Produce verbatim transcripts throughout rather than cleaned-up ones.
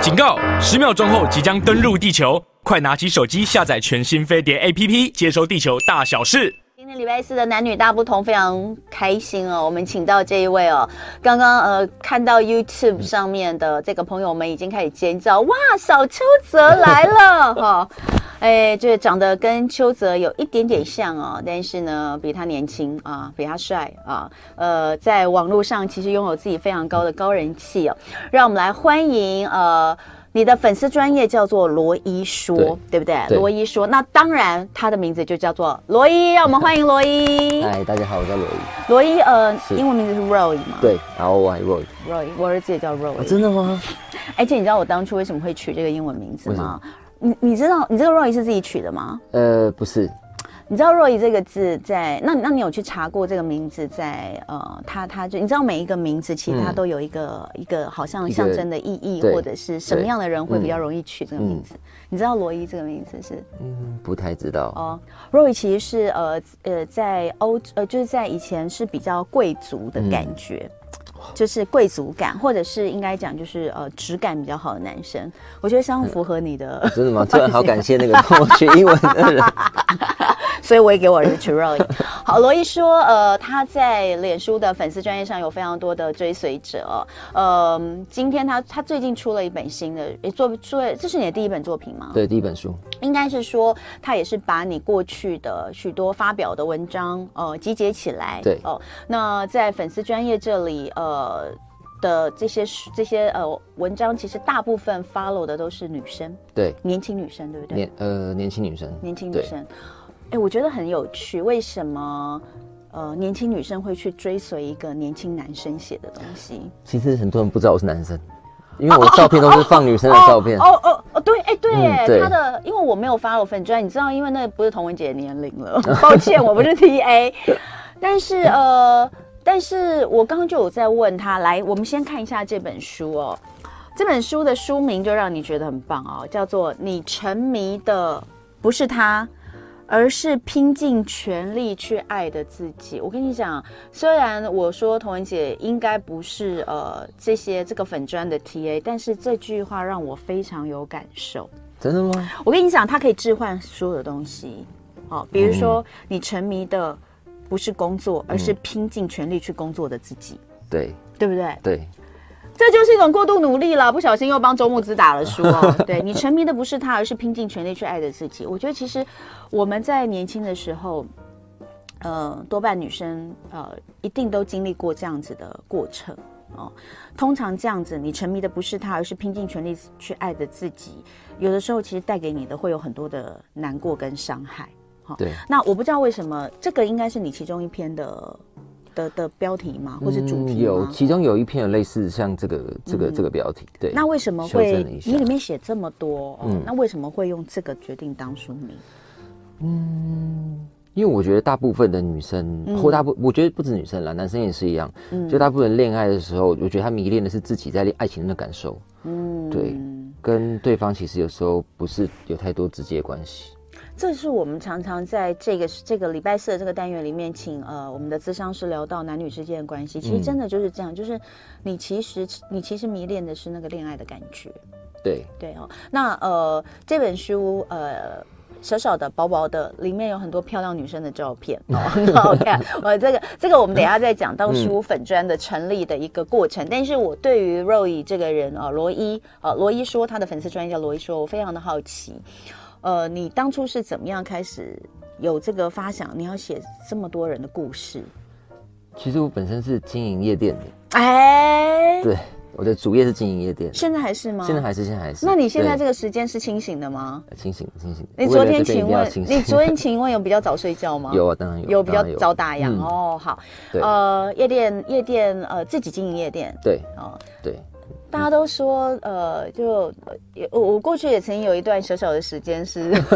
警告！十秒钟后即将登陆地球，快拿起手机下载全新飞碟 A P P， 接收地球大小事。 今天礼拜四的男女大不同，非常开心哦。我们请到这一位哦，刚刚呃看到 YouTube 上面的这个朋友们已经开始尖叫，哇，小邱泽来了哈、哦！哎，这长得跟邱泽有一点点像哦，但是呢，比他年轻啊，比他帅啊。呃，在网络上其实拥有自己非常高的高人气哦。让我们来欢迎呃。你的粉丝专页叫做罗一说， 对, 对不对？对罗一说，那当然他的名字就叫做罗一，让我们欢迎罗一。 嗨，大家好，我叫罗一。 罗一，呃，英文名字是 Roy 吗？ 对 ，R O Y Roy。 Roy， 我儿子也叫 Roy、哦。 真的吗？ 而且你知道我当初为什么会取这个英文名字吗？你你知道你这个 Roy 是自己取的吗？ 呃，不是。 你知道 Roy 这个字在那那你有去查过这个名字在呃，他他就你知道每一个名字其实它都有一个、嗯、一个好像象征的意义，或者是什么样的人会比较容易取这个名字？嗯、你知道罗伊这个名字是？ 嗯，不太知道。 哦 ，Roy 其实是呃呃在欧呃就是在以前是比较贵族的感觉。嗯就是贵族感，或者是应该讲就是呃质感比较好的男生，我觉得相当符合你的。 嗯、真的吗？突然好感谢那个跟我学英文的人， 所以我也给我儿子取 Roy。好，罗一说，呃，他在脸书的粉丝专页上有非常多的追随者、哦。呃，今天他他最近出了一本新的，也做出了，这是你的第一本作品吗？ 对，第一本书。 应该是说，他也是把你过去的许多发表的文章，呃，集结起来。 对。 哦、呃，那在粉丝专页这里，呃。呃的这些这些呃文章，其实大部分 follow 的都是女生， 对， 年轻女生，对不对？ 年呃年轻女生， 年轻女生，哎，我觉得很有趣，为什么呃年轻女生会去追随一个年轻男生写的东西？ 其实很多人不知道我是男生，因为我的照片都是放女生的照片。 哦哦哦，对，哎对耶、 嗯，对， 他的因为我没有 follow 粉专，你知道，因为那不是童文姐的年龄了，抱歉，我不是 T A， 但是呃。但是我刚刚就有在问他，来，我们先看一下这本书哦。这本书的书名就让你觉得很棒哦，叫做《你沉迷的不是他，而是拼尽全力去爱的自己》。我跟你讲，虽然我说童文姐应该不是呃这些这个粉专的 T A， 但是这句话让我非常有感受。 真的吗？ 我跟你讲，它可以置换所有的东西。好、哦，比如说、嗯、你沉迷的不是工作，而是拼尽全力去工作的自己，嗯、 对， 对不对？ 对， 这就是一种过度努力了。不小心又帮周慕姿打了书哦。对，你沉迷的不是他，而是拼尽全力去爱的自己。我觉得其实我们在年轻的时候，呃，多半女生呃一定都经历过这样子的过程哦。通常这样子，你沉迷的不是他，而是拼尽全力去爱的自己，有的时候其实带给你的会有很多的难过跟伤害。 对， 那我不知道为什么这个应该是你其中一篇的的的标题吗，或是主题吗？ 嗯、有，其中有一篇有类似像这个这个、嗯、这个标题。对， 那为什么会你里面写这么多、哦嗯？那为什么会用这个决定当书名？ 嗯，因为我觉得大部分的女生，嗯、或大部我觉得不止女生啦，男生也是一样。嗯，就大部分人恋爱的时候，我觉得他迷恋的是自己在爱情中的感受。嗯，对，跟对方其实有时候不是有太多直接关系。 这是我们常常在这个这个礼拜四的这个单元里面，请呃我们的咨商师聊到男女之间的关系，其实真的就是这样，嗯、就是你其实你其实迷恋的是那个恋爱的感觉。 对对哦，那呃这本书呃小小的薄薄的，里面有很多漂亮女生的照片哦，很好看。我这个这个我们等一下再讲当书粉专的成立的一个过程。嗯、但是我对于 Roy 这个人啊，罗一啊，罗一说他的粉丝专页叫罗一说，我非常的好奇。呃，你当初是怎么样开始有这个发想？你要写这么多人的故事？ 其实我本身是经营夜店的， 哎， 对，我的主业是经营夜店， 现在还是吗？ 现在还是，现在还是。 那你现在这个时间是清醒的吗？ 清醒，清醒。 你昨天请问，你昨天请问有比较早睡觉吗？ 有啊，当然有， 有比较早打烊、嗯、哦。好，呃，夜店，夜店，呃，自己经营夜店， 对，哦，对。 大家都说，呃，就我我过去也曾经有一段小小的时间是不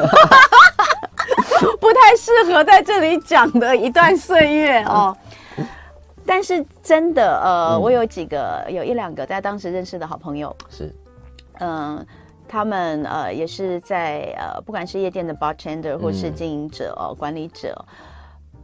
太适合在这里讲的一段岁月哦。但是真的，呃，嗯、我有几个有一两个在当时认识的好朋友， 是， 嗯、呃，他们呃也是在呃不管是夜店的 bartender 或是经营者哦、嗯、管理者。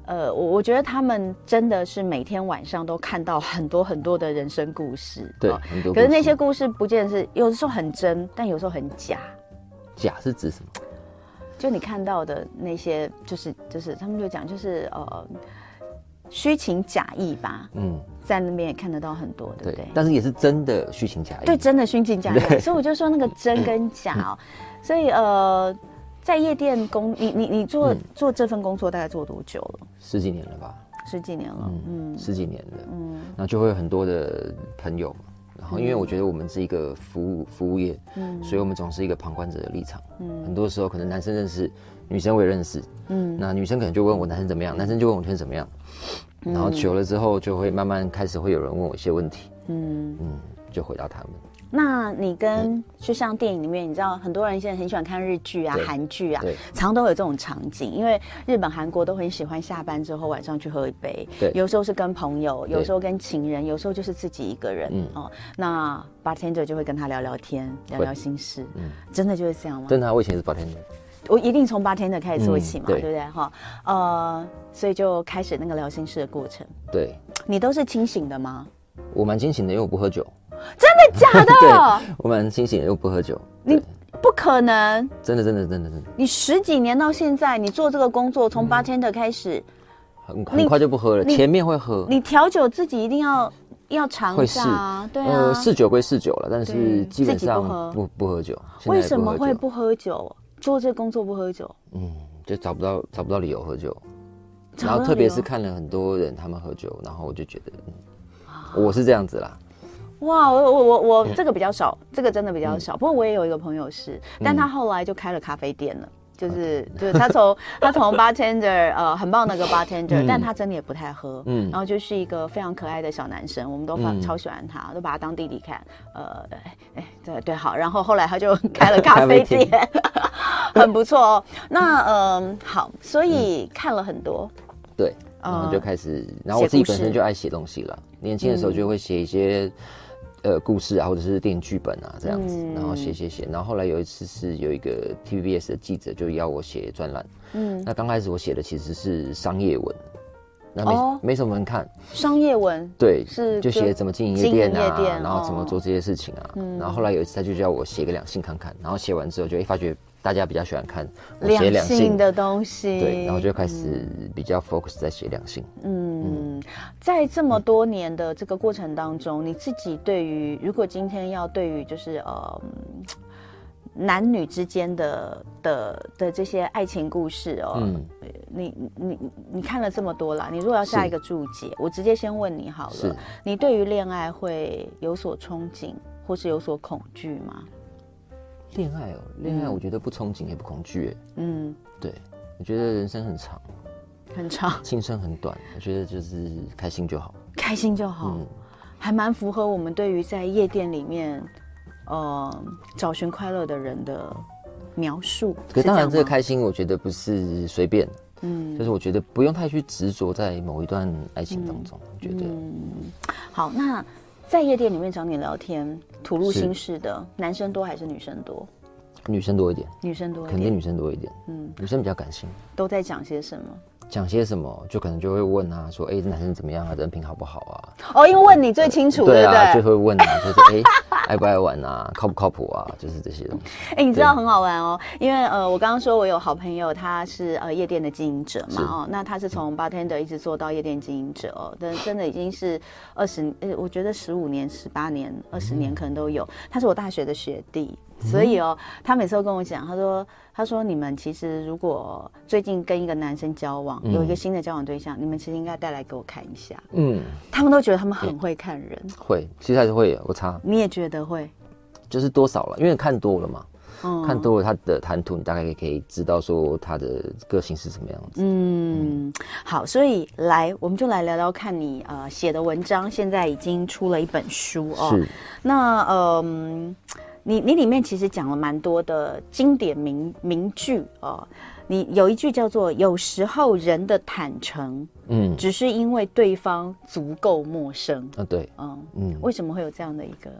呃，我我觉得他们真的是每天晚上都看到很多很多的人生故事， 对， 哦、 很多。 可是那些故事不见得是，有的时候很真，但有时候很假。 假是指什么？ 就你看到的那些，就是就是他们就讲，就是呃，虚情假意吧。嗯，在那边也看得到很多，对不对？ 但是也是真的虚情假意。 对，真的虚情假意。所以我就说那个真跟假哦。所以呃。在夜店工，你你你做、嗯、做这份工作大概做多久了？ 十几年了吧。 十几年了，嗯， 嗯十几年了，嗯，然后就会有很多的朋友嘛，然后因为我觉得我们是一个服务服务业，嗯，所以我们总是一个旁观者的立场，嗯，很多时候可能男生认识，女生我也认识，嗯，那女生可能就问我男生怎么样，男生就问我女生怎么样，然后久了之后就会慢慢开始会有人问我一些问题，嗯嗯，就回答他们。 那你跟就像电影里面，你知道很多人现在很喜欢看日剧啊、韩剧啊，常都有这种场景，因为日本、韩国都很喜欢下班之后晚上去喝一杯，对，有时候是跟朋友，有时候跟情人，有时候就是自己一个人，嗯哦，那 bartender 就会跟他聊聊天，聊聊心事，嗯，真的就是这样吗？ 真的，我以前是 bartender， 我一定从 bartender 开始做起嘛，嗯、对, 对不对？哈，呃，所以就开始那个聊心事的过程。 对， 你都是清醒的吗？ 我蛮清醒的，因为我不喝酒。 真的假的？ 对，我蛮清醒的，又不喝酒。 你不可能！ 真的，真的，真的，真的。 你十几年到现在，你做这个工作，从 bartender 开始， 很很快就不喝了。前面会喝。 你调酒自己一定要要尝一下啊，对啊。 呃，试酒归试酒了，但是基本上不不不喝酒。 为什么会不喝酒？做这个工作不喝酒？ 嗯，就找不到找不到理由喝酒。然后特别是看了很多人他们喝酒，然后我就觉得，嗯，我是这样子啦。 哇，我我我我这个比较少，这个真的比较少。不过我也有一个朋友是，但他后来就开了咖啡店了，就是就是他从他从 bartender 呃很棒的一个 bartender，、嗯、但他真的也不太喝，嗯，然后就是一个非常可爱的小男生，我们都非超喜欢他，都把他当弟弟看，呃，哎对对好，然后后来他就开了咖啡店，很不错哦。那嗯、呃、好，所以看了很多， 对，然后就开始，然后我自己本身就爱写东西了，年轻的时候就会写一些。呃，故事啊，或者是电影剧本啊，这样子，嗯、然后写写写，然后后来有一次是有一个 T V B S 的记者就要我写专栏，嗯，那刚开始我写的其实是商业文，那没、哦、没什么人看， 商业文， 对，是就写怎么经营夜店啊，店然后怎么做这些事情啊，嗯、然后后来有一次他就叫我写个两性看看，然后写完之后就会发觉大家比较喜欢看我写两性的东西， 对，然后就开始比较 focus 在写两性， 嗯。嗯，在这么多年的这个过程当中，你自己对于如果今天要对于就是呃男女之间的的的这些爱情故事哦，嗯、你你你看了这么多啦，你如果要下一个注解，我直接先问你好了，你对于恋爱会有所憧憬，或是有所恐惧吗？ 恋爱哦，恋爱我觉得不憧憬也不恐惧，嗯，对，我觉得人生很长。 很长， 青春很短，我觉得就是开心就好， 开心就好，嗯、还蛮符合我们对于在夜店里面，呃，找寻快乐的人的描述。 可当然，这个开心，我觉得不是随便，嗯，就是我觉得不用太去执着在某一段爱情当中，嗯、我觉得。嗯， 好，那在夜店里面找你聊天、吐露心事的男生多还是女生多？ 女生多一点， 女生多一点， 肯定女生多一点，嗯，女生比较感性。 都在讲些什么？ 讲些什么，就可能就会问啊，说，哎、欸，这男生怎么样啊，人品好不好啊？ 哦，因为问你最清楚， 对啊， 对，就会问啊，就是哎、欸，爱不爱玩啊，靠不靠谱啊，就是这些东西。 哎、欸，你知道很好玩哦，因为呃，我刚刚说我有好朋友，他是呃夜店的经营者嘛，哦，那他是从 bartender 一直做到夜店经营者哦，但真的已经是二十，呃，我觉得十五年、十八年、二十年可能都有。他是我大学的学弟。所以哦，他每次都跟我讲，他说：“他说你们其实如果最近跟一个男生交往，嗯、有一个新的交往对象，你们其实应该带来给我看一下。”嗯，他们都觉得他们很会看人， 会，其实还是会，我擦， 你也觉得会， 就是多少了，因为看多了嘛，嗯、看多了他的谈吐，你大概也可以知道说他的个性是什么样子。 嗯，好，所以来我们就来聊聊看你呃写的文章，现在已经出了一本书哦。是，那嗯。呃你你里面其实讲了蛮多的经典名名句哦，你有一句叫做"有时候人的坦诚，嗯，只是因为对方足够陌生"。 啊，对，嗯嗯，为什么会有这样的一个？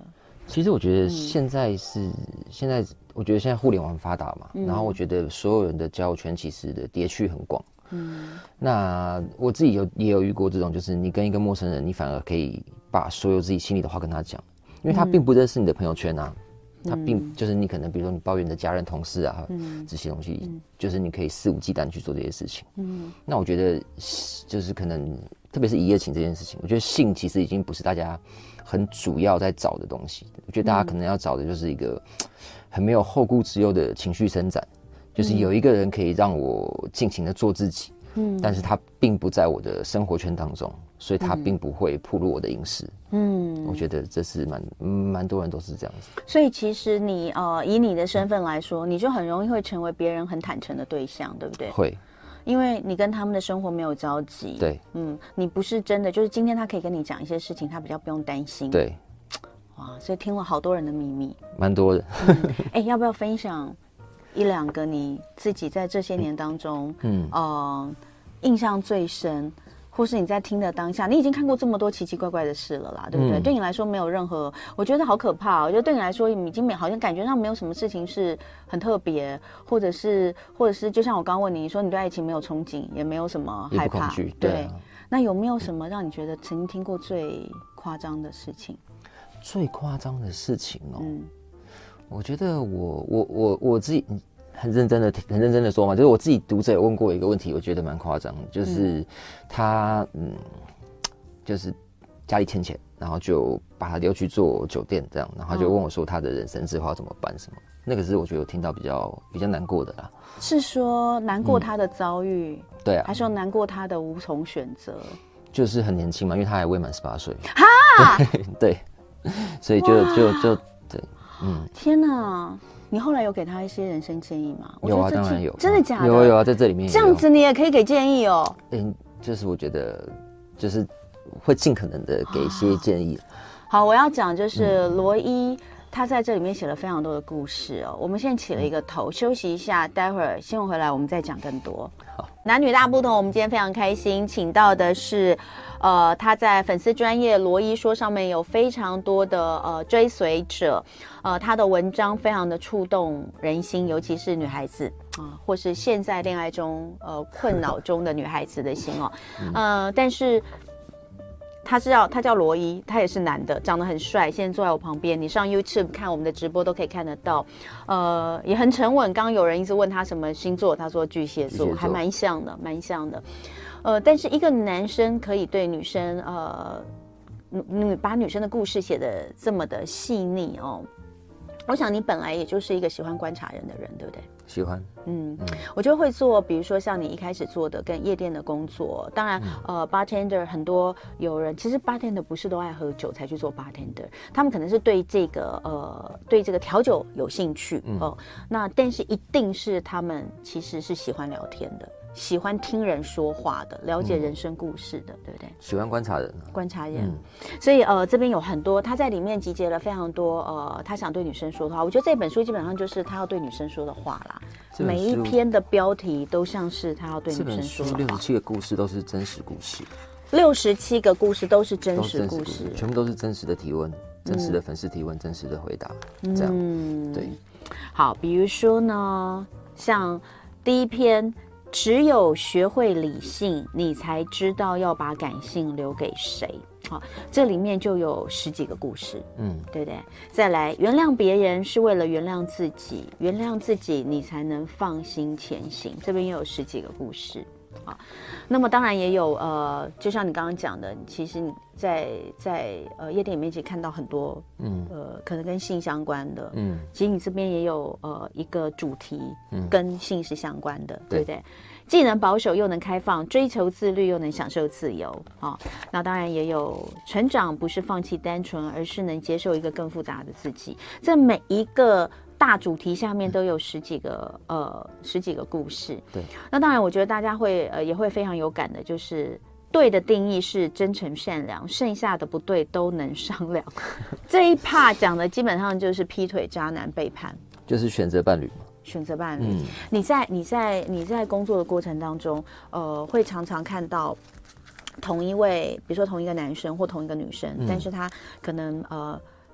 其实我觉得现在是、嗯、现在，我觉得现在互联网很发达嘛，嗯、然后我觉得所有人的交友圈其实的跌区很广。嗯，那我自己有也有遇过这种，就是你跟一个陌生人，你反而可以把所有自己心里的话跟他讲，因为他并不认识你的朋友圈啊，嗯、他并就是你可能比如说你抱怨你的家人、同事啊，嗯、这些东西，嗯、就是你可以肆无忌惮去做这些事情。嗯，那我觉得就是可能特别是一夜情这件事情，我觉得性其实已经不是大家很主要在找的东西，我觉得大家可能要找的就是一个很没有后顾之忧的情绪伸展，就是有一个人可以让我尽情的做自己，嗯，但是他并不在我的生活圈当中，所以他并不会暴露我的隐私，嗯，我觉得这是蛮蛮多人都是这样子。 所以其实你呃以你的身份来说，你就很容易会成为别人很坦诚的对象，对不对？ 会。 因为你跟他们的生活没有交集， 对， 嗯，你不是真的，就是今天他可以跟你讲一些事情，他比较不用担心， 对， 哇，所以听了好多人的秘密， 蛮多的。 哎、嗯欸，要不要分享一两个你自己在这些年当中，嗯，呃，印象最深，或是你在听的当下，你已经看过这么多奇奇怪怪的事了啦，对不对？嗯、对你来说没有任何，我觉得好可怕、哦。我觉得对你来说已经没，好像感觉上没有什么事情是很特别，或者是，或者是，就像我刚问你，你说你对爱情没有憧憬，也没有什么害怕， 对。 对啊、那有没有什么让你觉得曾经听过最夸张的事情？ 最夸张的事情哦，嗯，我觉得我我我我自己。很认真的很认真的说嘛，就是我自己读者有问过一个问题，我觉得蛮夸张，就是他嗯，就是家里欠钱，然后就把他丢去做酒店这样，然后就问我说他的人生计划怎么办什么，那个是我觉得我听到比较比较难过的啦。 是说难过他的遭遇，嗯、 对啊， 还是说难过他的无从选择？ 就是很年轻嘛，因为他还未满十八岁。哈，对，所以就就就对，嗯， 天哪！你后来有给他一些人生建议吗？ 有啊，当然有。 真的假的？ 有有啊，在这里面。 这样子你也可以给建议哦。 嗯，就是我觉得，就是会尽可能的给一些建议。 好，我要讲就是罗伊，他在这里面写了非常多的故事哦。我们现在起了一个头，嗯、休息一下，待会儿新闻回来我们再讲更多。好，男女大不同，我们今天非常开心，请到的是。呃，他在粉丝专页罗伊说上面有非常多的呃追随者，呃，他的文章非常的触动人心，尤其是女孩子啊、呃，或是现在恋爱中呃困扰中的女孩子的心哦，呃，但是他是要他叫罗伊，他也是男的，长得很帅，现在坐在我旁边，你上 YouTube 看我们的直播都可以看得到，呃，也很沉稳。刚刚有人一直问他什么星座，他说巨蟹座，还蛮像的，蛮像的。呃，但是一个男生可以对女生，呃，女把女生的故事写得这么的细腻哦，我想你本来也就是一个喜欢观察人的人，对不对？ 喜欢， 嗯，嗯我就会做，比如说像你一开始做的跟夜店的工作，当然，嗯、呃 ，bartender 很多有人其实 bartender 不是都爱喝酒才去做 bartender， 他们可能是对这个呃对这个调酒有兴趣哦、嗯呃，那但是一定是他们其实是喜欢聊天的。喜欢听人说话的，了解人生故事的，嗯、对不对？ 喜欢观察人， 观察人。嗯、所以呃，这边有很多，他在里面集结了非常多呃，他想对女生说的话。我觉得这本书基本上就是他要对女生说的话啦。每一篇的标题都像是他要对女生说的话。 六十七个故事都是真实故事。 六十七个故事都是真实故事， 全部都是真实的提问，真实的粉丝提问，嗯、真实的回答，这样。嗯，对。 好，比如说呢，像第一篇。只有学会理性，你才知道要把感性留给谁。好，这里面就有十几个故事，嗯，对不对？再来，原谅别人是为了原谅自己，原谅自己，你才能放心前行。这边也有十几个故事。好，那么当然也有呃，就像你刚刚讲的，其实你在在呃夜店里面其实看到很多，嗯，呃，可能跟性相关的，嗯，其实你这边也有呃一个主题，嗯，跟性是相关的，对不对？既能保守又能开放，追求自律又能享受自由啊、哦！那当然也有成长，不是放弃单纯，而是能接受一个更复杂的自己。这每一个大主题下面都有十几个呃十几个故事。对，那当然我觉得大家会呃也会非常有感的，就是对的定义是真诚善良，剩下的不对都能商量。这一 part 讲的基本上就是劈腿、渣男、背叛， 就是选择伴侣嘛。 选择伴侣，嗯、你在你在你在工作的过程当中，呃，会常常看到同一位，比如说同一个男生或同一个女生，嗯、但是他可能呃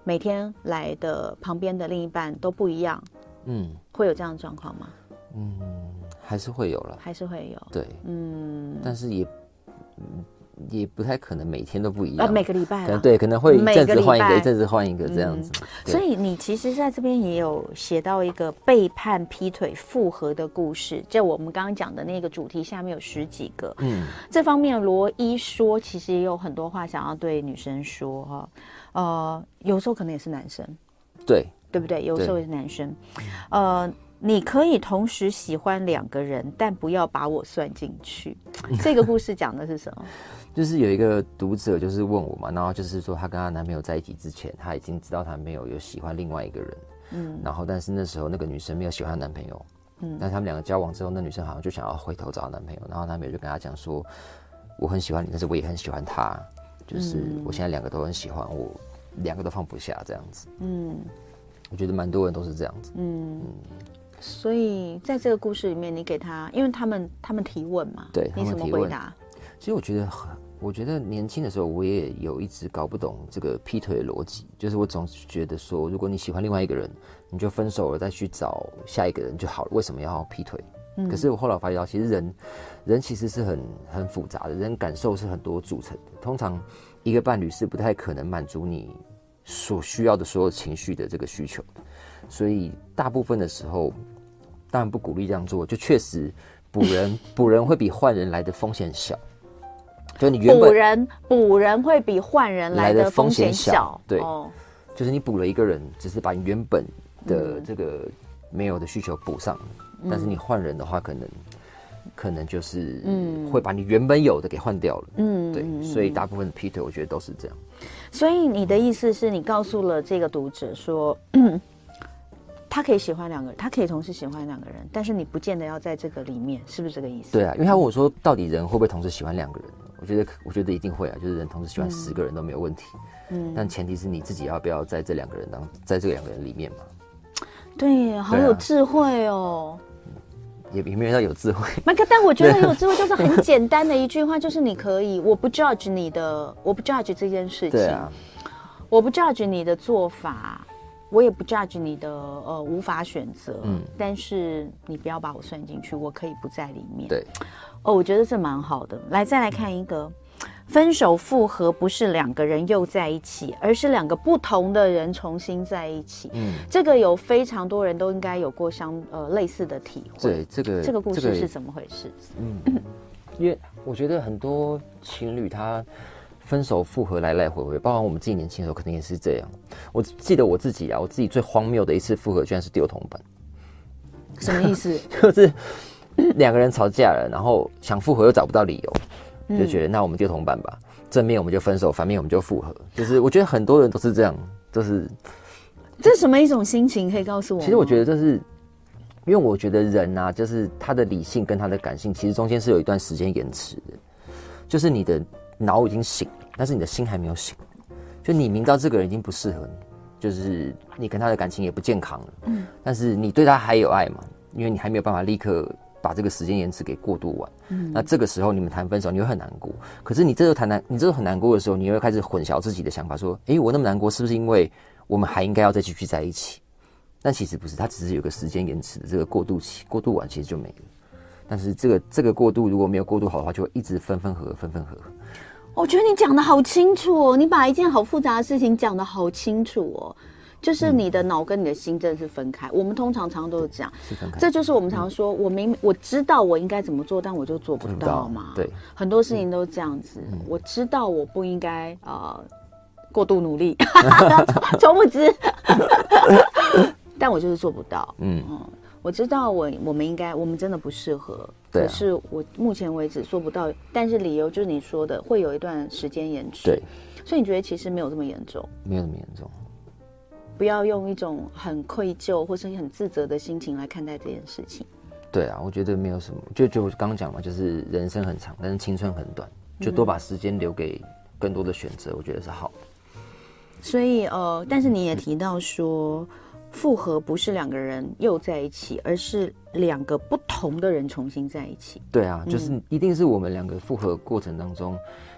每天来的旁边的另一半都不一样，嗯，会有这样的状况吗？ 嗯，还是会有了， 还是会有， 对，嗯，但是也。嗯也不太可能每天都不一样， 呃，每个礼拜可能对，可能会一阵子换一个，一阵子换一个这样子。嗯、 所以你其实在这边也有写到一个背叛、劈腿、复合的故事，就我们刚刚讲的那个主题下面有十几个。嗯，这方面罗伊说，其实也有很多话想要对女生说哈。呃，有时候可能也是男生， 对， 对不对？有时候也是男生，呃。你可以同时喜欢两个人，但不要把我算进去。这个故事讲的是什么？ 就是有一个读者就是问我嘛，然后就是说她跟她男朋友在一起之前，她已经知道她男朋友有喜欢另外一个人，嗯，然后但是那时候那个女生没有喜欢她男朋友，嗯，但他们两个交往之后，那女生好像就想要回头找她男朋友，然后男朋友就跟她讲说，我很喜欢你，但是我也很喜欢他，就是我现在两个都很喜欢，我两个都放不下这样子，嗯，我觉得蛮多人都是这样子，嗯。嗯所以在这个故事里面，你给他，因为他们他们提问嘛， 对， 你怎么回答？ 其实我觉得，我觉得年轻的时候，我也有一直搞不懂这个劈腿的逻辑，就是我总是觉得说，如果你喜欢另外一个人，你就分手了，再去找下一个人就好了，为什么要劈腿？嗯、可是我后来发现到，其实人，人其实是很很复杂的，人感受是很多组成的。通常一个伴侣是不太可能满足你所需要的所有情绪的这个需求的，所以大部分的时候。当然不鼓励这样做，就确实补人补人会比换人来的风险小。就你原本补人补人会比换人来的风险小， 对，哦、就是你补了一个人，只是把你原本的这个没有的需求补上，嗯、但是你换人的话，可能可能就是会把你原本有的给换掉了。嗯，对，所以大部分的劈腿，我觉得都是这样。 所以你的意思是你告诉了这个读者说。他可以喜欢两个人，他可以同时喜欢两个人，但是你不见得要在这个里面，是不是这个意思？ 对啊，因为他问我说，到底人会不会同时喜欢两个人？我觉得，我觉得一定会啊，就是人同时喜欢十个人都没有问题。嗯，但前提是你自己要不要在这两个人当，在这两个人里面嘛？ 对，好有智慧哦。 也也没有到有智慧， 麦克，但我觉得很有智慧，就是很简单的一句话，就是你可以，我不 judge 你的，我不 judge 这件事情，对啊，我不 judge 你的做法。我也不 judge 你的呃无法选择，嗯，但是你不要把我算进去，我可以不在里面。 对， 哦，我觉得这蛮好的。来，再来看一个，分手复合不是两个人又在一起，而是两个不同的人重新在一起。嗯，这个有非常多人都应该有过相呃类似的体会。 对，这个这个故事是怎么回事？ 嗯，因为我觉得很多情侣他。分手复合来来回回，包括我们自己年轻的时候，肯定也是这样。我记得我自己啊，我自己最荒谬的一次复合，居然是丢铜板。 什么意思？ 就是两个人吵架了，然后想复合又找不到理由，就觉得、嗯、那我们丢铜板吧，正面我们就分手，反面我们就复合。就是我觉得很多人都是这样，都是。 这是什么一种心情？可以告诉我吗？ 其实我觉得这是，因为我觉得人啊，就是他的理性跟他的感性，其实中间是有一段时间延迟的，就是你的。脑已经醒，但是你的心还没有醒。就你明知道这个人已经不适合你，就是你跟他的感情也不健康了，嗯，但是你对他还有爱嘛？因为你还没有办法立刻把这个时间延迟给过渡完，嗯，那这个时候你们谈分手，你会很难过。可是你这个谈难，你这个很难过的时候，你会开始混淆自己的想法，说，哎，我那么难过，是不是因为我们还应该要再继续在一起？但其实不是，它只是有个时间延迟的这个过渡期，过渡完其实就没了。但是这个这个过渡如果没有过渡好的话，就会一直分分合合，分分合合。 我觉得你讲的好清楚哦，你把一件好复杂的事情讲得好清楚哦，就是你的脑跟你的心真的是分开。我们通常常都是这样，是分开。这就是我们常说，我明我知道我应该怎么做，但我就做不到嘛。对，很多事情都是这样子。嗯、我知道我不应该呃过度努力，筹募资，但我就是做不到。嗯。嗯我知道我我们应该我们真的不适合，可是我目前为止做不到，但是理由就是你说的会有一段时间延迟，对，所以你觉得其实没有这么严重， 没有这么严重， 不要用一种很愧疚或是很自责的心情来看待这件事情。 对啊，我觉得没有什么，就就我刚刚讲嘛，就是人生很长，但是青春很短，就多把时间留给更多的选择，我觉得是好的。 所以呃，但是你也提到说。复合不是两个人又在一起，而是两个不同的人重新在一起。 对啊，就是一定是我们两个复合过程当中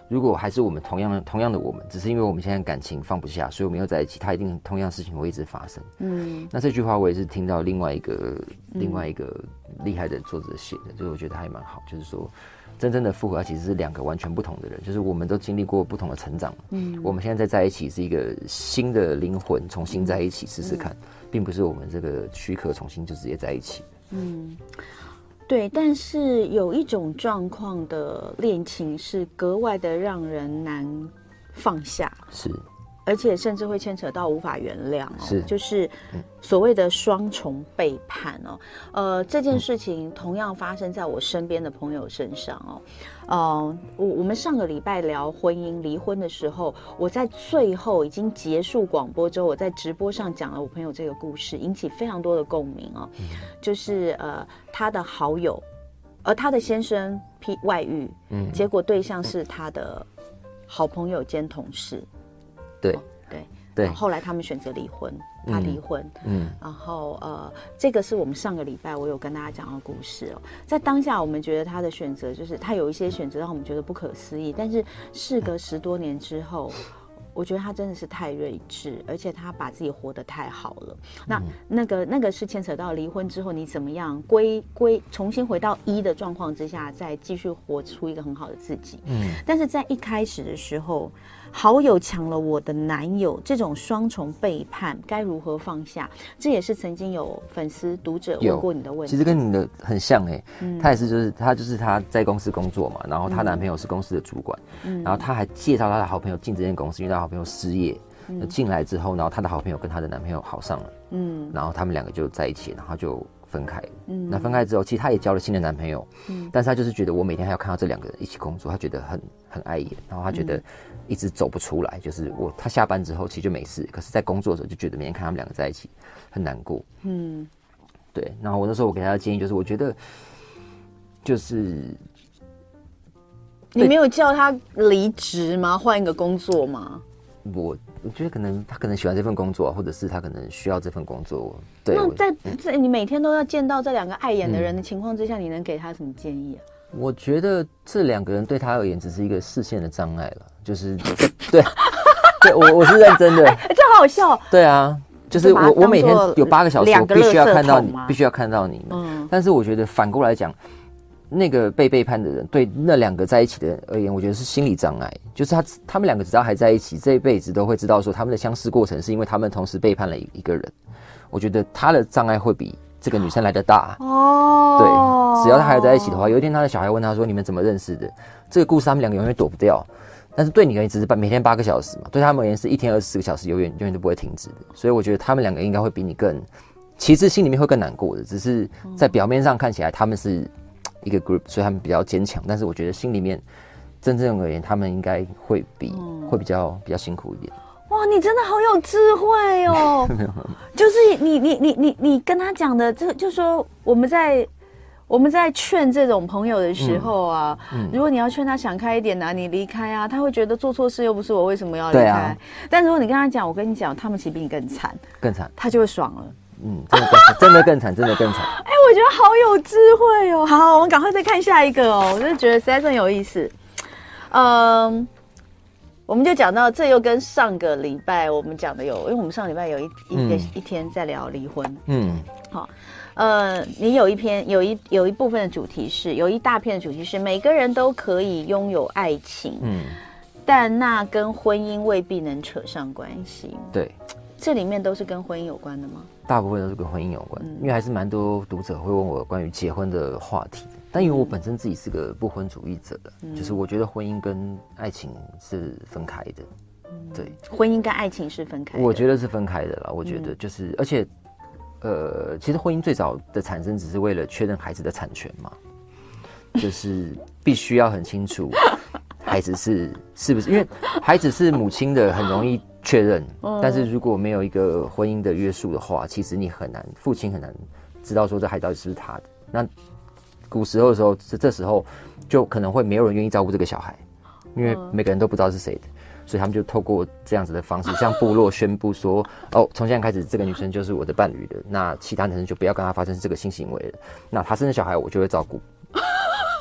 如果还是我们同样的同样的我们，只是因为我们现在感情放不下，所以我们又在一起，他一定同样的事情会一直发生。嗯，那这句话我也是听到另外一个、嗯、另外一个厉害的作者写的，就是我觉得还蛮好，就是说真正的复合其实是两个完全不同的人，就是我们都经历过不同的成长。嗯，我们现在在在一起是一个新的灵魂重新在一起试试看，嗯、并不是我们这个躯壳重新就直接在一起。嗯。 对，但是有一种状况的恋情是格外的让人难放下， 是， 而且甚至会牵扯到无法原谅哦， 是， 就是所谓的双重背叛哦。呃，这件事情同样发生在我身边的朋友身上哦。呃，我我们上个礼拜聊婚姻离婚的时候，我在最后已经结束广播之后，我在直播上讲了我朋友这个故事，引起非常多的共鸣哦。嗯、就是呃，他的好友，而他的先生批外遇，嗯，结果对象是他的好朋友兼同事， 对、 哦、对对， 后来他们选择离婚。他离婚，嗯，然后呃，这个是我们上个礼拜我有跟大家讲的故事哦。在当下，我们觉得他的选择就是他有一些选择让我们觉得不可思议，但是事隔十多年之后，我觉得他真的是太睿智，而且他把自己活得太好了。那、嗯、那个那个是牵扯到离婚之后你怎么样归归重新回到一的状况之下，再继续活出一个很好的自己。嗯，但是在一开始的时候。好友抢了我的男友，这种双重背叛该如何放下？这也是曾经有粉丝读者问过你的问题。 其实跟你的很像哎、欸，嗯、他也是就是他就是他在公司工作嘛，然后他男朋友是公司的主管，嗯、然后他还介绍他的好朋友进这间公司，因为他好朋友失业，嗯、进来之后，然后他的好朋友跟他的男朋友好上了，嗯，然后他们两个就在一起，然后就分开了。嗯，那分开之后，其实他也交了新的男朋友，嗯，但是他就是觉得我每天还要看到这两个人一起工作，他觉得很很碍眼，然后他觉得一直走不出来，就是我他下班之后其实就没事，可是在工作的时候就觉得每天看他们两个在一起很难过。嗯，对。然后我那时候我给他的建议就是，我觉得就是你没有叫他离职吗？换一个工作吗？ 我我觉得可能他可能喜欢这份工作，或者是他可能需要这份工作。对， 那在在、嗯、你每天都要见到这两个碍眼的人的情况之下，嗯、你能给他什么建议啊？ 我觉得这两个人对他而言只是一个视线的障碍了，就是对，对我我是认真的， 欸、这好好笑。 对啊，就是我我每天有八个小时，我必须要看到你，必须要看到你们。嗯，但是我觉得反过来讲。那个被背叛的人对那两个在一起的人而言，我觉得是心理障碍，就是他他们两个只要还在一起，这一辈子都会知道说他们的相识过程是因为他们同时背叛了一个人。我觉得他的障碍会比这个女生来得大哦。对，只要他还在一起的话，有一天他的小孩问他说：“你们怎么认识的？”这个故事他们两个永远躲不掉。但是对你而言只是每天八个小时嘛，对他们而言是一天二十四个小时，永远永远都不会停止的。所以我觉得他们两个应该会比你更，其实心里面会更难过的，只是在表面上看起来他们是一个 group， 所以他们比较坚强，但是我觉得心里面真正而言，他们应该会比、嗯、会比较比较辛苦一点。 哇，你真的好有智慧哦！就是你你你你你跟他讲的，这就说我们在我们在劝这种朋友的时候啊，嗯嗯、如果你要劝他想开一点啊，你离开啊，他会觉得做错事又不是我，为什么要离开？啊、但如果你跟他讲，我跟你讲，他们其实比你更惨， 更惨， 他就会爽了。 嗯，真的更惨，真的更惨，真的更惨。 哎、欸，我觉得好有智慧哦。好，我们赶快再看下一个哦，我真的觉得实在是很有意思。嗯，我们就讲到这，又跟上个礼拜我们讲的有，因为我们上礼拜有一一个、嗯、一天在聊离婚。嗯，好，呃，你有一篇有一有一部分的主题是，有一大片的主题是每个人都可以拥有爱情，嗯，但那跟婚姻未必能扯上关系。 对。 这里面都是跟婚姻有关的吗？ 大部分都是跟婚姻有关，嗯、因为还是蛮多读者会问我关于结婚的话题。但因为我本身自己是个不婚主义者的，嗯、就是我觉得婚姻跟爱情是分开的。嗯、对， 婚姻跟爱情是分开的。 我觉得是分开的啦。我觉得就是，嗯、而且，呃，其实婚姻最早的产生只是为了确认孩子的产权嘛，就是必须要很清楚孩子是是不是，因为孩子是母亲的，很容易确认，但是如果没有一个婚姻的约束的话，其实你很难，父亲很难知道说这孩子到底是不是他的。那古时候的时候，这这时候就可能会没有人愿意照顾这个小孩，因为每个人都不知道是谁的，所以他们就透过这样子的方式，向部落宣布说：哦，从现在开始，这个女生就是我的伴侣的，那其他男生就不要跟她发生这个性行为了。那她生的小孩我就会照顾。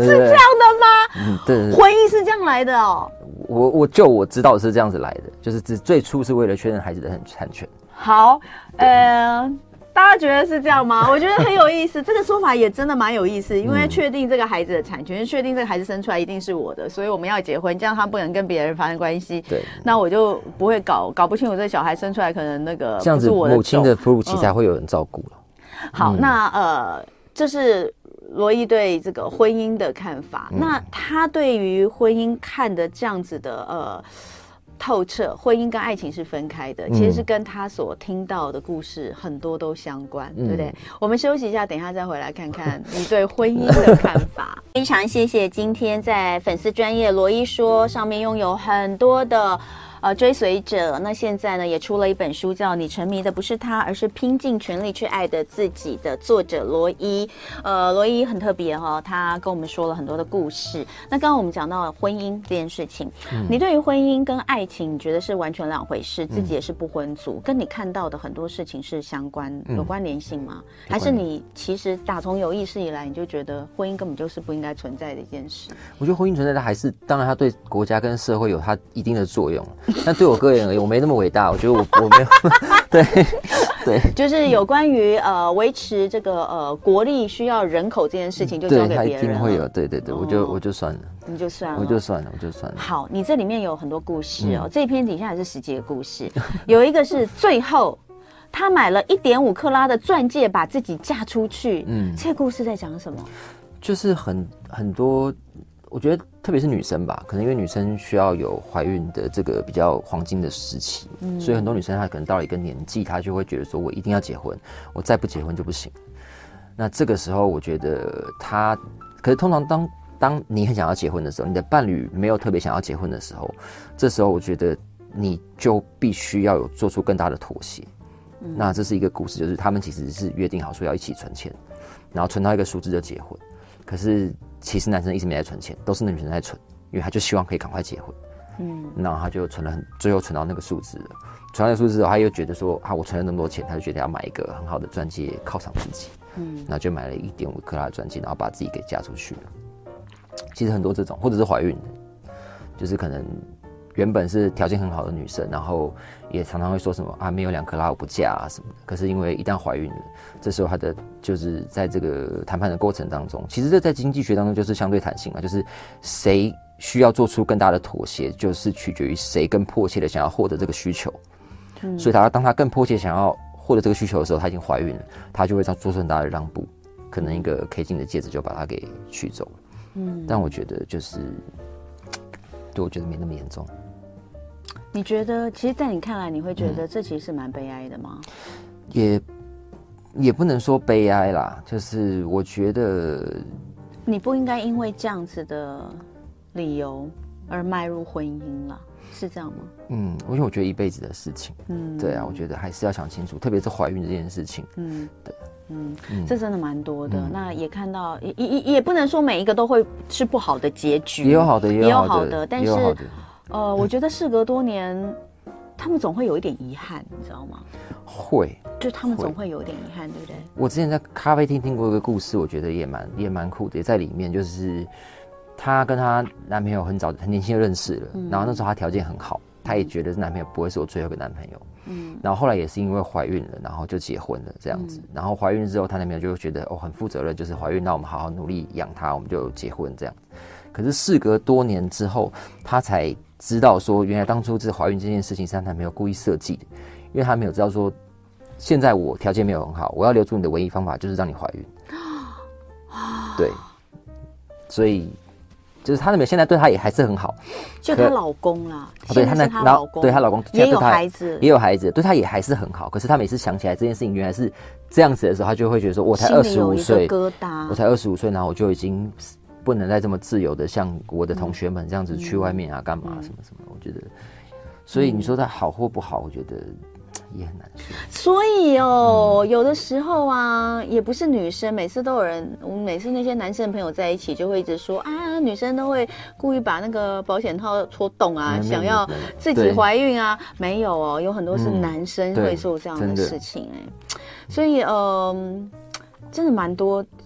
是这样的吗？ 嗯，对对对， 婚姻是这样来的哦。 我我就我知道是这样子来的，就是只最初是为了确认孩子的产权。 好，呃。大家觉得是这样吗？我觉得很有意思，这个说法也真的蛮有意思，因为确定这个孩子的产权，确定这个孩子生出来一定是我的，所以我们要结婚，这样他不能跟别人发生关系。 对， 那我就不会搞搞不清楚这个小孩生出来可能那个这样子，母亲的哺乳期才会有人照顾了。 嗯、好，那呃，这是罗伊对这个婚姻的看法，嗯、那他对于婚姻看的这样子的呃。透彻，婚姻跟爱情是分开的，其实是跟他所听到的故事很多都相关，嗯、对不对？我们休息一下，等一下再回来看看你对婚姻的看法。非常谢谢今天在粉丝专页罗伊说上面拥有很多的呃追随者，那现在呢也出了一本书叫《你沉迷的不是他，而是拼尽全力去爱的自己》的作者罗伊。呃，罗伊很特别哈、哦，他跟我们说了很多的故事。那刚刚我们讲到了婚姻这件事情，嗯、你对于婚姻跟爱情，你觉得是完全两回事？自己也是不婚族，嗯、跟你看到的很多事情是相关、嗯、有关联性吗？还是你其实打从有意识以来，你就觉得婚姻根本就是不应该存在的一件事？ 我觉得婚姻存在的还是，当然它对国家跟社会有它一定的作用。但对我个人而言，我没那么伟大。我觉得我我没有对对， 就是有关于呃维持这个呃国力需要人口这件事情，就交给别人了。 对，他一定会有。对对对，哦、我就我就算了， 你就算了， 我就算了，我就算了。 好，你这里面有很多故事哦，嗯、这篇底下也是实际的故事，有一个是最后他买了一点五克拉的钻戒，把自己嫁出去。嗯，这个故事在讲什么？ 就是很很多。我觉得特别是女生吧，可能因为女生需要有怀孕的这个比较黄金的时期，嗯、所以很多女生她可能到了一个年纪，她就会觉得说，我一定要结婚，我再不结婚就不行。那这个时候，我觉得她，可是通常当当你很想要结婚的时候，你的伴侣没有特别想要结婚的时候，这时候我觉得你就必须要有做出更大的妥协。嗯、那这是一个故事，就是他们其实是约定好说要一起存钱，然后存到一个数字就结婚，可是。其实男生一直没在存钱，都是那女生在存，因为他就希望可以赶快结婚。嗯，然后他就存了很，最后存到那个数字了。存到那个数字之后，他又觉得说，啊，我存了那么多钱，他就觉得要买一个很好的钻戒犒赏自己。嗯，然后就买了一点五克拉的钻戒，然后把自己给嫁出去了。其实很多这种，或者是怀孕的，就是可能原本是条件很好的女生，然后也常常会说什么啊，没有两克拉我不嫁啊什么的。可是因为一旦怀孕了，这时候她的就是在这个谈判的过程当中，其实这在经济学当中就是相对弹性嘛，就是谁需要做出更大的妥协，就是取决于谁更迫切的想要获得这个需求。嗯，所以她当她更迫切想要获得这个需求的时候，她已经怀孕了，她就会做出很大的让步，可能一个 K 金的戒指就把她给取走了。嗯，但我觉得就是，对我觉得没那么严重。 你觉得，其实，在你看来，你会觉得这其实是蛮悲哀的吗？ 也也不能说悲哀啦，就是我觉得你不应该因为这样子的理由而迈入婚姻啦，是这样吗？ 嗯，因为我觉得一辈子的事情，嗯，对啊，我觉得还是要想清楚，特别是怀孕这件事情，嗯，对。 嗯，这真的蛮多的。嗯、那也看到，也也也不能说每一个都会是不好的结局， 也有好的，也有好的， 好的但是，呃，我觉得事隔多年，他们总会有一点遗憾，你知道吗？ 会， 就他们总会有一点遗憾，对不对？ 我之前在咖啡厅听过一个故事，我觉得也蛮也蛮酷的，也在里面，就是她跟她男朋友很早很年轻就认识了，嗯、然后那时候她条件很好，她也觉得男朋友不会是我最后一个男朋友。嗯，然后后来也是因为怀孕了，然后就结婚了这样子。嗯、然后怀孕之后，她男朋友就觉得哦很负责任，就是怀孕，那我们好好努力养她，我们就结婚这样。可是事隔多年之后，她才知道说，原来当初这怀孕这件事情是她男朋友故意设计的，因为她没有知道说，现在我条件没有很好，我要留住你的唯一方法就是让你怀孕。对，所以。就是她男朋友现在对她也还是很好， 就她老公啦， 对她那她老公， 对她老公也有孩子， 也有孩子，对她也还是很好。可是她每次想起来这件事情原来是这样子的时候，她就会觉得说，我才二十五岁， 疙瘩， 我才二十五岁，然后我就已经不能再这么自由的像我的同学们这样子去外面啊，干、嗯、嘛什么什么。我觉得，所以你说她好或不好，我觉得也很难说。 所以哦、嗯，有的时候啊，也不是女生每次都有人，我们每次那些男生朋友在一起就会一直说啊，女生都会故意把那个保险套戳洞啊，嗯、想要自己怀孕啊，没有哦，有很多是男生会做这样的事情哎、欸，所以嗯、呃，真的蛮多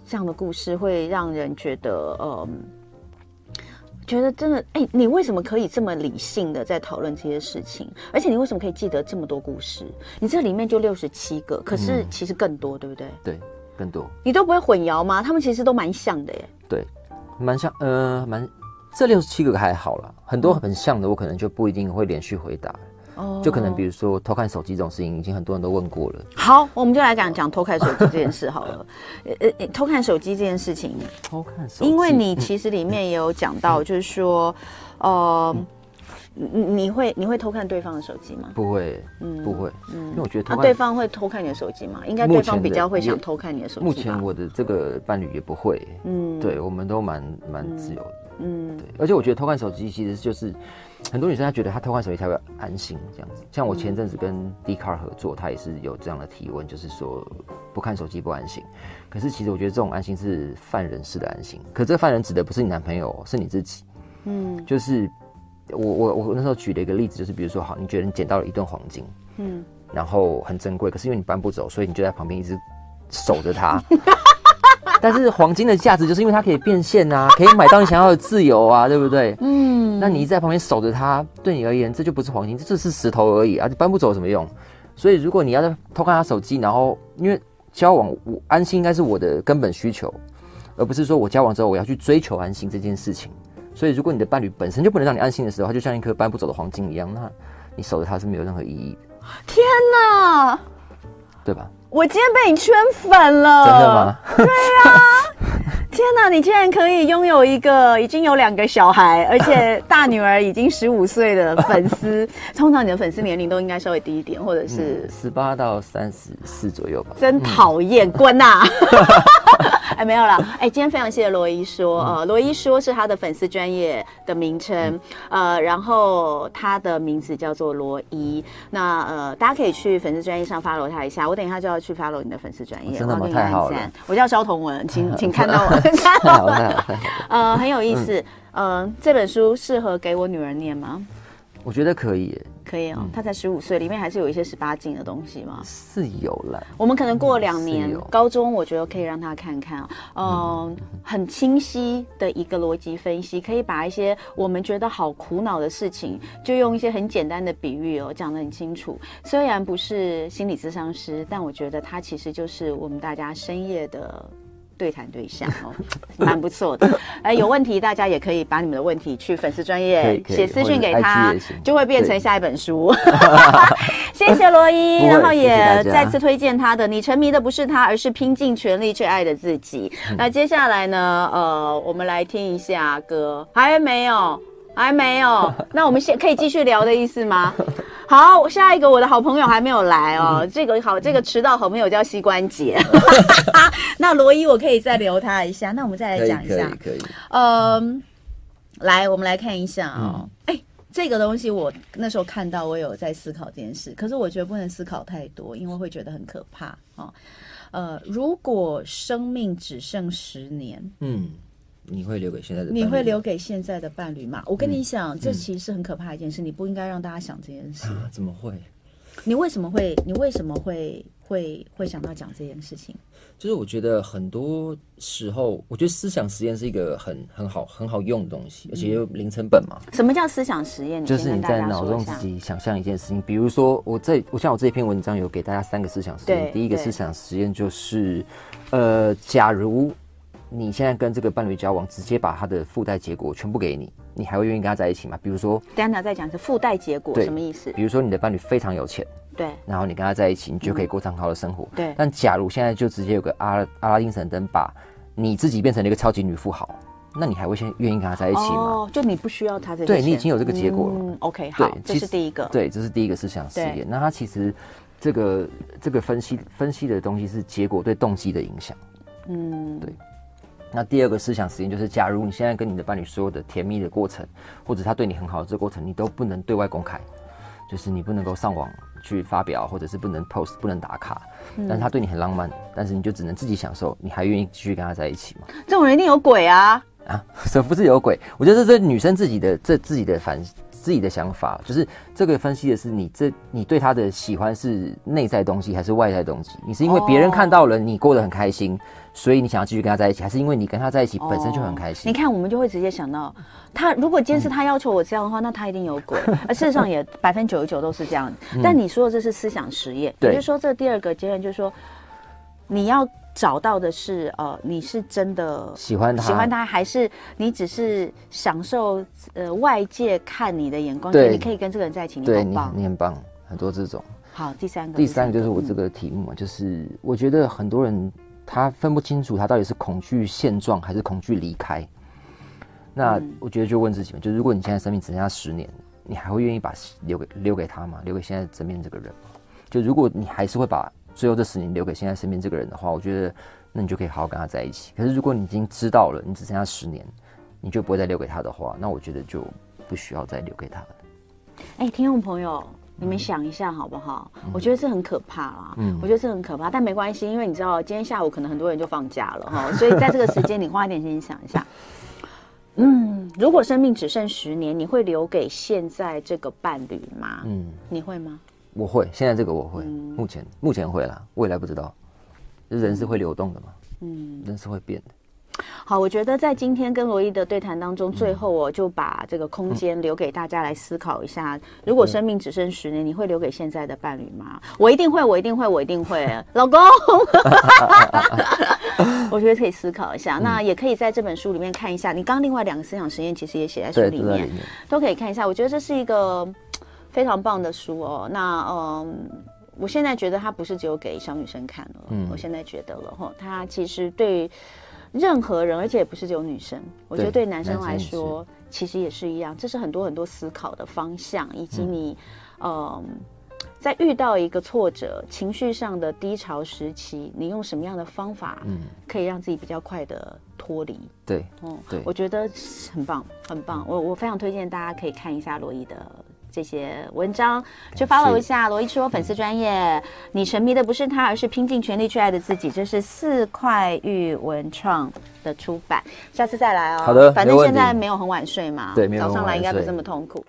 这样的故事会让人觉得，呃，觉得真的，哎、欸，你为什么可以这么理性的在讨论这些事情？而且你为什么可以记得这么多故事？你这里面就六十七个，可是其实更多，嗯、对不对？ 对，更多。你都不会混淆吗？他们其实都蛮像的耶。 对，蛮像，呃，蛮这六十七个还好啦，很多很像的，我可能就不一定会连续回答。哦，就可能比如说偷看手机这种事情，已经很多人都问过了。 好，我们就来讲讲偷看手机这件事好了。呃，偷看手机这件事情， 偷看手机， 因为你其实里面也有讲到，就是说，呃，你你会你会偷看对方的手机吗？ 不会，嗯，不会，嗯，因为我觉得偷看、 啊、对方会偷看你的手机吗？应该对方比较会想偷看你的手机吧。 目前我的这个伴侣也不会，嗯，对，我们都蛮蛮自由的。嗯，对，而且我觉得偷看手机其实就是很多女生她觉得她偷看手机才会安心这样子。像我前阵子跟 Dcard 合作，他也是有这样的提问，就是说不看手机不安心。可是其实我觉得这种安心是犯人式的安心，可这个犯人指的不是你男朋友，是你自己。嗯，就是我我我那时候举了一个例子，就是比如说好，你觉得你捡到了一吨黄金，嗯，然后很珍贵，可是因为你搬不走，所以你就在旁边一直守着它。但是黄金的价值就是因为它可以变现啊，可以买到你想要的自由啊，对不对？嗯，那你一直在旁边守着它，对你而言这就不是黄金，这就是石头而已啊，搬不走有什么用？所以如果你要偷看他手机，然后因为交往，我安心应该是我的根本需求，而不是说我交往之后我要去追求安心这件事情。所以如果你的伴侣本身就不能让你安心的时候，它就像一颗搬不走的黄金一样，那你守着它是没有任何意义的。 天哪， 对吧？ 我今天被你圈粉了， 真的吗？ 对啊，天哪，你竟然可以拥有一个已经有两个小孩，而且大女儿已经十五岁的粉丝。通常你的粉丝年龄都应该稍微低一点，或者是十八到三十四左右吧。 真讨厌，滚呐！哎，没有啦。哎，今天非常谢谢罗伊说，呃，罗伊说是他的粉丝专业的名称，呃，然后他的名字叫做罗伊。那呃，大家可以去粉丝专业上 follow 他一下。我等一下就要去 follow 你的粉丝专业， 真的吗？太好了！ 我叫萧彤文，请请看到我，看到我。呃，很有意思。嗯、呃，这本书适合给我女儿念吗？ 我觉得可以耶， 可以哦。嗯、她才十五岁，里面还是有一些十八禁的东西吗？ 是有啦。 我们可能过两年，嗯、高中我觉得可以让她看看啊、呃嗯，很清晰的一个逻辑分析，可以把一些我们觉得好苦恼的事情，就用一些很简单的比喻哦，讲得很清楚。虽然不是心理咨商师，但我觉得他其实就是我们大家深夜的对谈对象哦，蛮不错的。哎，有问题大家也可以把你们的问题去粉丝专页写私讯给他，就会变成下一本书。谢谢罗伊，然后也再次推荐他的《你沉迷的不是他，而是拼尽全力去爱的自己》。那接下来呢，呃，我们来听一下歌，还没有。还没有，那我们先可以继续聊的意思吗？好，下一个我的好朋友还没有来哦，嗯、这个好，这个迟到好朋友叫膝关节。那罗伊我可以再留他一下，那我们再来讲一下， 可以，可以， 嗯，来，我们来看一下哦，哎、嗯欸，这个东西我那时候看到，我有在思考这件事，可是我觉得不能思考太多，因为会觉得很可怕哦。呃，如果生命只剩十年，嗯。 你会留给现在的伴侣？ 你会留给现在的伴侣吗？我跟你讲，嗯、这其实是很可怕的一件事，嗯、你不应该让大家想这件事。 啊、怎么会？ 你为什么会？你为什么会会会想到讲这件事情？ 就是我觉得很多时候，我觉得思想实验是一一个很很好很好用的东西，而且又零成本嘛。 什么叫思想实验？ 就是你在脑中自己想象一件事情，比如说我这我像我这篇文章有给大家三个思想实验。第一个思想实验就是，呃，假如你现在跟这个伴侣交往，直接把他的附带结果全部给你，你还会愿意跟他在一起吗？比如说， 等一下再讲是附带结果什么意思？ 比如说你的伴侣非常有钱， 对，然后你跟他在一起，你就可以过上好的生活。 嗯、对。 但假如现在就直接有个阿阿拉丁神灯把你自己变成了一个超级女富豪，那你还会先愿意跟他在一起吗？ 哦，就你不需要他这些钱， 对你已经有这个结果了。 嗯 ，OK， 好，这是第一个。 对，这是第一个思想实验。那他其实这个这个分析分析的东西是结果对动机的影响。嗯，对。那第二个思想实验就是，假如你现在跟你的伴侣所有的甜蜜的过程，或者他对你很好的这个过程，你都不能对外公开，就是你不能够上网去发表，或者是不能 post 不能打卡，嗯、但是他对你很浪漫，但是你就只能自己享受，你还愿意继续跟他在一起吗？ 这种人一定有鬼啊！ 啊，什么不是有鬼？我觉得这是女生自己的这自己的反自己的想法，就是这个分析的是你这你对他的喜欢是内在东西还是外在东西？你是因为别人看到了你过得很开心，所以你想要继续跟他在一起，还是因为你跟他在一起本身就很开心？ 哦、你看，我们就会直接想到，他如果今天是他要求我这样的话，嗯、那他一定有鬼。而事实上也百分之九十九都是这样。嗯、但你说的这是思想实验，也就是说，这第二个阶段就是说，你要找到的是，呃，你是真的喜欢他， 喜欢他，还是你只是享受呃外界看你的眼光，觉得你可以跟这个人在一起，你好棒， 你你很棒，很多这种。 好，第三个， 第三个就是我这个题目嘛，嗯、就是我觉得很多人他分不清楚他到底是恐惧现状还是恐惧离开。那我觉得就问自己嘛，就是如果你现在生命只剩下十年，你还会愿意把留给留给他吗？留给现在身边这个人吗？就如果你还是会把最后这十年留给现在身边这个人的话，我觉得那你就可以好好跟他在一起。可是如果你已经知道了你只剩下十年，你就不会再留给他的话，那我觉得就不需要再留给他了。 哎、欸，听众朋友，你们想一下好不好？嗯、我觉得这很可怕啦，嗯，我觉得这很可怕，但没关系，因为你知道今天下午可能很多人就放假了哈，所以在这个时间你花一点时间想一下。嗯，如果生命只剩十年，你会留给现在这个伴侣吗？嗯，你会吗？ 我会，现在这个我会，嗯、目前目前会啦，未来不知道。人是会流动的嘛，嗯，人是会变的。 好，我觉得在今天跟罗伊的对谈当中，最后我就把这个空间留给大家来思考一下：如果生命只剩十年，你会留给现在的伴侣吗？我一定会，我一定会，我一定会，老公。我觉得可以思考一下，那也可以在这本书里面看一下。你刚刚另外两个思想实验其实也写在书里面，里面都可以看一下。我觉得这是一个非常棒的书哦。那嗯，我现在觉得它不是只有给小女生看了，嗯、我现在觉得了哈，它其实对任何人，而且也不是只有女生，我觉得对男生来说其实也是一样。这是很多很多思考的方向，以及你嗯。呃在遇到一个挫折、情绪上的低潮时期，你用什么样的方法，嗯，可以让自己比较快的脱离？ 对，嗯，对， 我觉得很棒，很棒。我我非常推荐大家可以看一下罗伊的这些文章，去 follow 一下罗伊吃我粉丝专页。你沉迷的不是他，而是拼尽全力去爱的自己。这是四块玉文创的出版，下次再来哦。 好的， 反正现在没有很晚睡嘛， 对，没有早上来应该不这么痛苦。